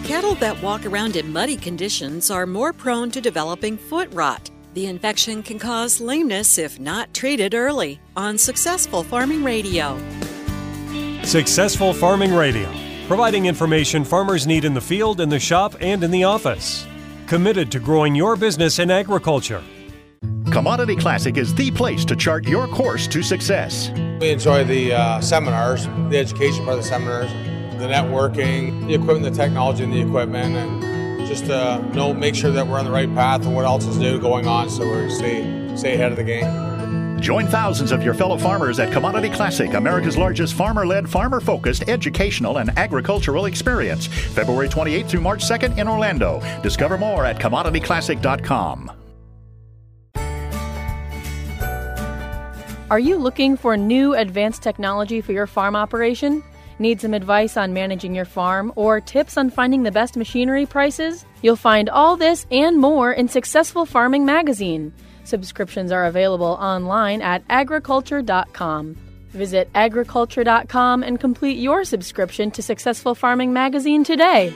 Cattle that walk around in muddy conditions are more prone to developing foot rot. The infection can cause lameness if not treated early. On Successful Farming Radio. Successful Farming Radio, providing information farmers need in the field, in the shop, and in the office. Committed to growing your business in agriculture. Commodity Classic is the place to chart your course to success. We enjoy the seminars, the education part of the seminars, the networking, the equipment, the technology and the equipment, and just make sure that we're on the right path and what else is new going on so we stay ahead of the game. Join thousands of your fellow farmers at Commodity Classic, America's largest farmer-led, farmer-focused educational and agricultural experience, February 28th through March 2nd in Orlando. Discover more at commodityclassic.com. Are you looking for new advanced technology for your farm operation? Need some advice on managing your farm or tips on finding the best machinery prices? You'll find all this and more in Successful Farming Magazine. Subscriptions are available online at agriculture.com. Visit agriculture.com and complete your subscription to Successful Farming Magazine today.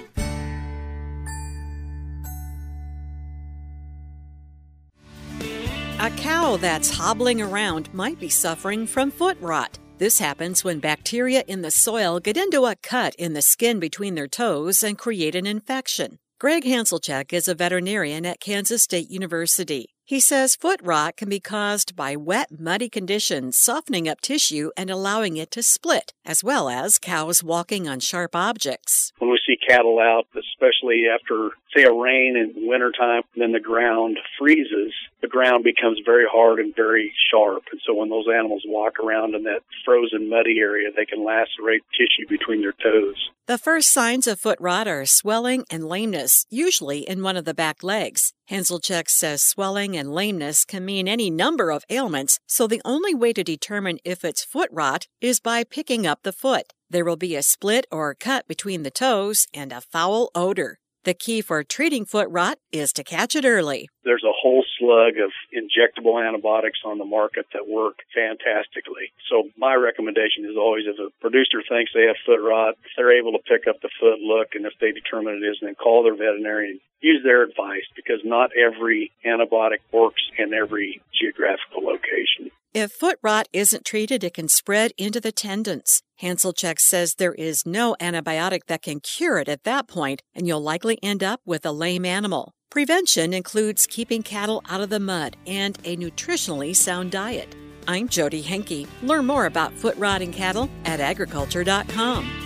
A cow that's hobbling around might be suffering from foot rot. This happens when bacteria in the soil get into a cut in the skin between their toes and create an infection. Greg Hanselchek is a veterinarian at Kansas State University. He says foot rot can be caused by wet, muddy conditions softening up tissue and allowing it to split, as well as cows walking on sharp objects. When we see cattle out, especially after, say, a rain in wintertime, then the ground freezes, the ground becomes very hard and very sharp. And so when those animals walk around in that frozen, muddy area, they can lacerate tissue between their toes. The first signs of foot rot are swelling and lameness, usually in one of the back legs. Hanselchek says swelling and lameness can mean any number of ailments, so the only way to determine if it's foot rot is by picking up the foot. There will be a split or cut between the toes and a foul odor. The key for treating foot rot is to catch it early. There's a whole slug of injectable antibiotics on the market that work fantastically. So my recommendation is always, if a producer thinks they have foot rot, they're able to pick up the foot, look, and if they determine it is, then call their veterinarian. Use their advice, because not every antibiotic works in every geographical location. If foot rot isn't treated, it can spread into the tendons. Hanselchek says there is no antibiotic that can cure it at that point, and you'll likely end up with a lame animal. Prevention includes keeping cattle out of the mud and a nutritionally sound diet. I'm Jody Henke. Learn more about foot rot in cattle at agriculture.com.